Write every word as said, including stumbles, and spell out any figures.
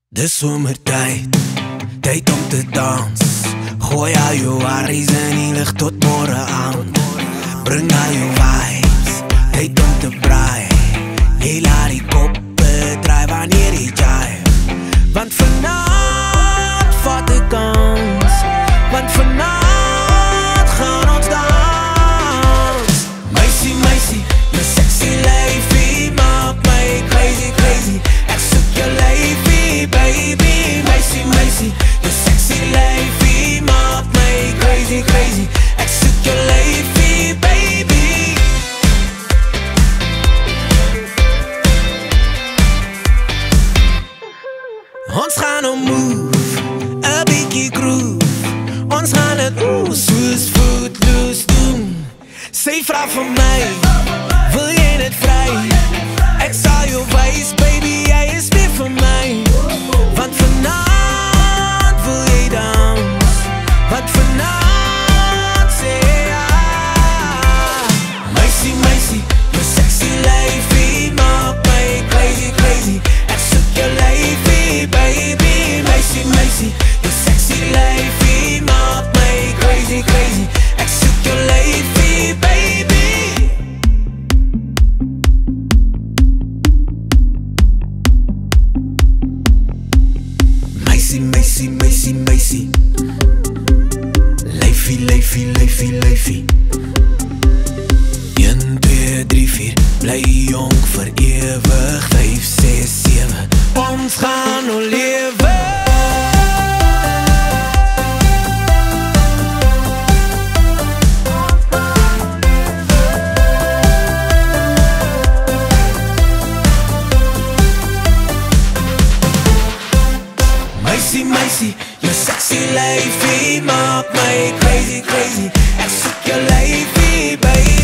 Dis somertyd, tyd om te dans. Gooi al jou worries in die lig tot môre aand. Bring al jou vibes, tyd om te braai. Jy laat die koppe draai wanneer jy jive. Want vanavond vat ek kans. Want vanavond gaan ons dans. Meisie, meisie, jou sexy lyfie maak my crazy, crazy. Ek soek jou lyfie, baby. Meisie, meisie, jou sexy lyfie maak my crazy, crazy. Ek soek jou lyfie, baby. Ons gaan nou move, 'n bietjie groove. Ons gaan het oeh, soos Footloose doen. Sy vra vir my, wil jy net vry? Ek sal jou wys, baby, jy is weer vir my. Want vanavond wil jy dans. Want vanavond sê ja. Meisie, meisie, jou sexy lyfie maak my crazy, crazy. Ek soek jou lyfie, baby. Meisie, meisie, jou sexy lyfie maak my crazy, crazy. Ek soek jou lyfie, baby. Meisie, meisie, meisie, meisie. Lyfie, lyfie, lyfie, lyfie. een, twee, drie, vier. Bly jong vir ewig. vyf, ses, sewe. Ons gaan nou lewe. Meisie, meisie, jou sexy lyfie maak my crazy, crazy. Ek soek jou lyfie, baby.